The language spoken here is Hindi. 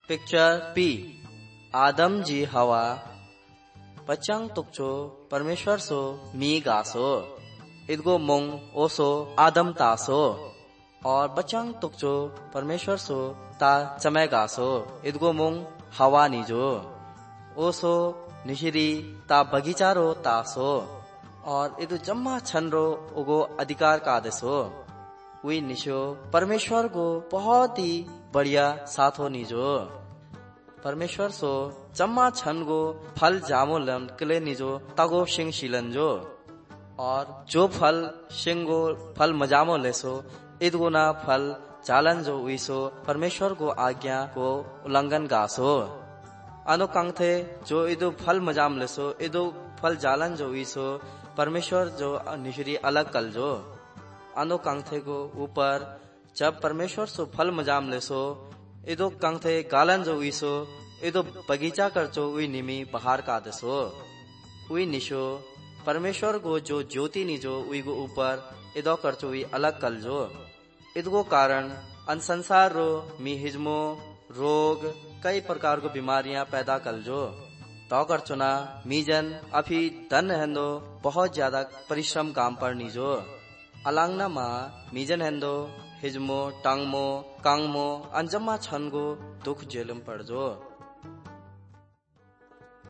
पिक्चर पी आदम जी हवा पचंग तुकचो परमेश्वर सो मी गासो इदगो मुंग ओसो आदम तासो और बचंग तुकचो परमेश्वर सो ता चमे गासो इदगो मुंग हवा नीजो ओसो निशिरी ता बगीचारो तासो और इदु जम्मा छनरो उगो अधिकार कादसो वी निशो परमेश्वर को बहुत ही बढ़िया साथो निजो परमेश्वर सो जम्मा छन गो फल जामो लन कले निजो तगो सिंह शिलन और जो फल सिंगो फल मजामो लेसो इदगो ना फल चालन जो उइसो परमेश्वर को आज्ञा को उल्लंघन गासो अनु कंथे जो इदो फल मजाम लेसो इदो फल जालन जो उइसो परमेश्वर जो निशरी अलग कल जो अनु कंथे को ऊपर जब परमेश्वर सो फल मजाम लेसो इदो कंथे गालन जो उइसो इदो बगीचा करचो उई निमी बहार का दसो उई निशो परमेश्वर को जो ज्योति निजो उई को ऊपर इदो करचो उई अलग कल जो इदगो कारण अन संसार रो मी हिजमो रोग कई प्रकार को बीमारियां पैदा कल जो तो करचो ना मीजन अभी धन हेंदो बहुत ज्यादा परिश्रम काम पर निजो अलांगना मा मीजन हेंदो हिजमो टांगमो कांगमो अंजम्मा छनगो दुख जेलम पड़ जो